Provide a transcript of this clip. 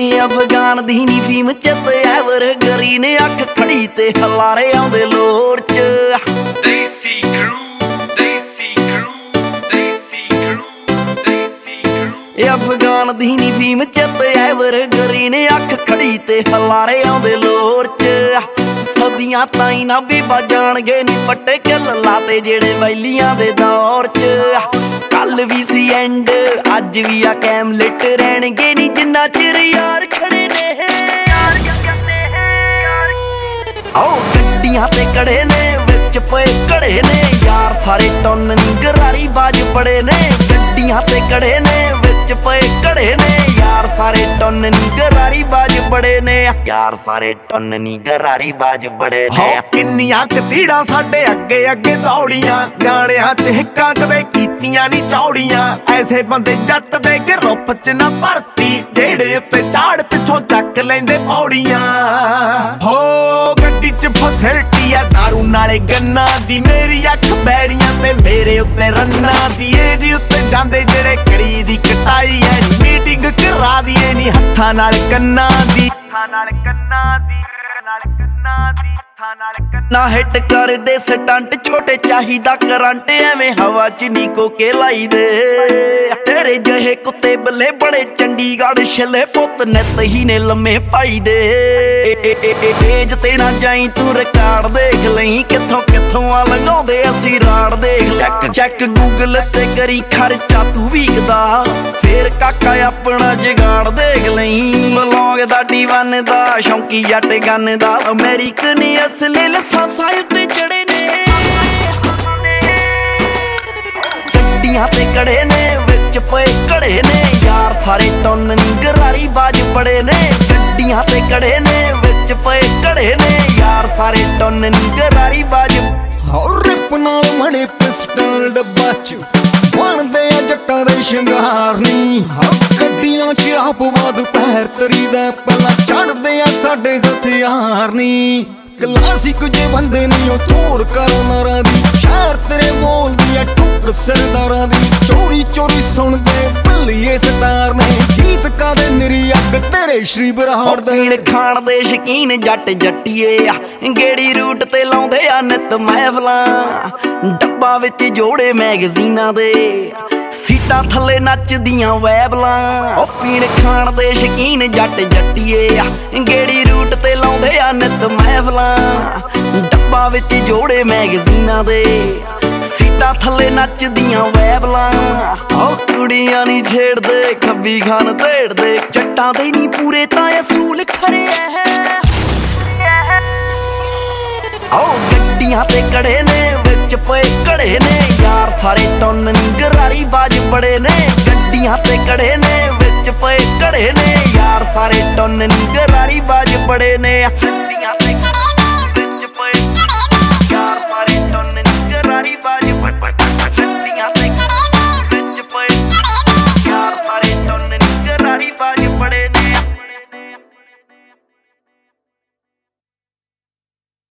ਅਫਗਾਨ ਦੀ ਨੀ ਫੀਮ ਚੱਤ ਐਵਰ ਗਰੀ ਨੇ ਅੱਖ ਖੜੀ ਤੇ ਹਲਾਰੇ ਆਉਂਦੇ ਲੋਰ ਚ ਦੇਸੀ ਕਰੂ ਦੇਸੀ ਕਰੂ ਦੇਸੀ ਕਰੂ ਦੇਸੀ ਕਰੂ ਅਫਗਾਨ ਦੀ ਨੀ ਫੀਮ ਚੱਤ ਐਵਰ ਗਰੀ ਨੇ ਅੱਖ ਖੜੀ ਤੇ ਹਲਾਰੇ ਆਉਂਦੇ ਲੋਰ ਚ ਸਦੀਆਂ ਤਾਈਂ ਨਾ ਬੀਬਾ ਜਾਣਗੇ ਨੀ ਪੱਟੇ ਕਿੱਲ ਲਾਤੇ ਜਿਹੜੇ ਵੈਲੀਆਂ ਦੇ ਦੌਰ ਚ ਕੱਲ ਵੀ ਸੀ ਐਂਡ ਅੱਜ ਵੀ ਆ ਕੈਮਲਿਟ ਰਹਿਣਗੇ ਨੀ ਜਿੰਨਾ ਚਿਰ ਯਾਰ ਖੜੇ ਨੇ ਆਓ ਗੱਡੀਆਂ ਤੇ ਕੜੇ ਨੇ ਵਿੱਚ ਪਏ ਘੜੇ ਨੇ ਯਾਰ ਸਾਰੇ ਟੁੰਨ ਨੀ ਗਰਾਰੀ ਬਾਜ ਬੜੇ ਨੇ ਗੱਡੀਆਂ ਤੇ ਕੜੇ ਨੇ ਵਿੱਚ ਪਏ ਘੜੇ ਨੇ ਯਾਰ ਸਾਰੇ ਟੁੰਨ ਨੀ ਗਰਾਰੀ ਬਾਜ ਬੜੇ ਨੇ ਯਾਰ ਸਾਰੇ ਟੁੰਨ ਨੀ ਗਰਾਰੀ ਬਾਜ ਬੜੇ ਨੇ ਕਿੰਨੀਆਂ ਕਤੀੜਾਂ ਸਾਡੇ ਅੱਗੇ ਅੱਗੇ ਦੌੜੀਆਂ ਗਾਣਿਆਂ ਚ ਹਿੱਕਾਂ ਕਦੇ ਕੀਤੀਆਂ ਨੀ ਚੌੜੀਆਂ ਐਸੇ ਬੰਦੇ ਜੱਟ ਦੇ ਗਰੁੱਪ ਚ ਨਾ ਭਰਤੀ ਜਿਹੜੇ ਉੱਤੇ ਝਾੜ ਪਿੱਛੋਂ ਚੱਕ ਲੈਂਦੇ ਪੌੜੀਆਂ ਹੋ ਗੱਡੀ ਚ ਫੈਸਿਲਿਟੀ ਆ ਦਾਰੂ ਨਾਲੇ ਗੰਨਾ ਦੀ ਮੇਰੀ ਅੱਖ ਬੈਰੀਆਂ ਤੇ ਮੇਰੇ ਉੱਤੇ ਰੰਨਾਂ ਦੀ ਏਜ ਉੱਤੇ ਜਾਂਦੇ ਜਿਹੜੇ ਕਰੀ ਦੀ ਕਟਾਈ ਐ ਮੀਟਿੰਗ ਕਰਾ ਦੀਏ ਨੀ ਹੱਥਾਂ ਨਾਲ ਕੰਨਾਂ ਦੀ ਨਾ ਹਿੱਟ ਕਰਦੇ ਸਟੰਟ ਛੋਟੇ ਚਾਹੀਦਾ ਕਰੰਟ ਐਵੇਂ ਹਵਾ ਚ ਨੀ ਕੋਕੇ ਲਾਈ ਦੇ ਤੇਰੇ ਜਿਹੇ ਕੁੱਤੇ ਬੱਲੇ ਬੜੇ ਚੰਡੀਗੜ੍ਹ ਛੱਲੇ ਪੁੱਤ ਨਿੱਤ ਹੀ ਨੇ ਲੰਮੇ ਪਾਈ ਦੇ ਏਜ ਤੇ ਨਾ ਜਾਈ ਤੂੰ ਰਿਕਾਰਡ ਦੇਖ ਲਈ ਕਿੱਥੋਂ ਕਿੱਥੋਂ ਆ ਲੰਘਾਉਂਦੇ ਅਸੀਂ ਰਾੜ ਦੇਖ ਚੈੱਕ ਗੂਗਲ ਤੇ ਕਰੀ ਖਰਚਾ ਤੂੰ ਵੀਕਦਾ ਫੇਰ ਕਾਕਾ ਆਪਣਾ ਜਗਾੜ ਦੇਖ ਲਈ ਬਲੌਂਗ ਦਾ D1 ਦਾ ਸ਼ੌਂਕੀ ਜੱਟ ਗੰਨ ਦਾ ਅਮਰੀਕਨ ਅਸਲੀ ਲਾਇਸੈਂਸਾਂ ਉੱਤੇ ਚੜੇ ਨੇ ਗੱਡੀਆਂ ਤੇ ਕੜੇ ਨੇ ਵਿੱਚ ਪਏ ਘੜੇ ਨੇ ਯਾਰ ਸਾਰੇ ਟੁੰਨ ਨੀ ਗਰਾਰੀ ਬਾਜ ਬੜੇ ਨੇ ਗੱਡੀਆਂ ਤੇ ਕੜੇ ਨੇ ਵਿੱਚ ਪਏ ਘੜੇ ਨੇ ਯਾਰ ਸਾਰੇ ਟੁੰਨ ਨੀ ਗਰਾਰੀ ਬਾਜ ਰਿਪ ਨਾਲ ਮੜੇ ਪਿਸਟਲ ਡੱਬਾ ਚ ਬਣਦੇ ਆ ਜੱਟਾਂ ਦੇ ਸ਼ਿੰਗਾਰ ਨੀ ਗੱਡੀਆਂ ਚ ਆਪ ਬਾਦ ਪੈਰ ਤਰੀਦਾ ਪਹਿਲਾਂ ਚੜਦੇ ਆ ਸਾਡੇ ਹਥਿਆਰ ਨੀ ਕਲਾਸਿਕ ਜੇ ਬੰਦੇ ਨੀ ਉਹ ਥੋੜ ਕਰ ਨਾਰਾਂ ਦੀ ਸ਼ਹਿਰ ਤੇਰੇ ਬੋਲਦੀ ਆ ਠੁੱਕ ਸਰਦਾਰਾਂ ਦੀ ਚੋਰੀ ਚੋਰੀ ਸੁਣਦੇ ਭੱਲੀਏ ਸਤਾਰ ਨੇ ਗੀਤ ਕਾਦੇ ਨਿਰੀ ਅੱਗ ਤੇਰੇ ਸ਼੍ਰੀ ਬਰਾੜ ਪੀਣ ਖਾਣ ਦੇ ਸ਼ਕੀਨ ਜੱਟ ਜੱਟੀਏ ਆ ਗੇੜੀ ਰੂਟ ਤੇ ਲਾਉਂਦੇ ਆ ਨਿਤ ਮਹਿਫਲਾਂ ਡੱਬਾ ਵਿੱਚ ਜੋੜੇ ਮੈਗਜ਼ੀਨਾਂ ਦੇ ਸੀਟਾਂ ਥੱਲੇ ਨੱਚਦੀਆਂ ਵੈਬਲਾਂ ਉਹ ਪੀਣ ਖਾਣ ਦੇ ਸ਼ਕੀਨ ਜੱਟ ਜੱਟੀਏ ਆ ਗੇੜੀ ਰੂਟ ਤੇ ਲਾਉਂਦੇ ਆ ਨਿਤ ਮਹਿਫਲਾਂ ਡੱਬਾ ਵਿੱਚ ਜੋੜੇ ਮੈਗਜ਼ੀਨਾਂ ਦੇ ਸੀਟਾਂ ਥੱਲੇ ਨੱਚਦੀਆਂ ਵੈਬਲਾਂ ਉਹ ਕੁੜੀਆਂ ਨੀ ਛੇੜਦੇ ਖੱਬੀ ਖਾਨ ਢੇੜਦੇ ਜੱਟਾਂ ਦੇ ਨੀ ਪੂਰੇ ਤਾਂ ਅਸੂਲ ਖਰੇ ਐ ਆਓ ਗੱਡੀਆਂ ਤੇ ਕੜੇ ਨੇ ਵਿੱਚ ਪਏ ਘੜੇ ਨੇ ਯਾਰ ਸਾਰੇ ਟੁੰਨ ਨੀ ਗਰਾਰੀ ਬਾਜ ਬੜੇ ਨੇ ਗੱਡੀਆਂ ਤੇ ਕੜੇ ਨੇ ਵਿੱਚ ਪਏ ਘੜੇ ਨੇ ਯਾਰ ਸਾਰੇ ਟੁੰਨ ਨੀ ਗਰਾਰੀ ਬਾਜ ਬੜੇ ਨੇ ਗੱਡੀਆਂ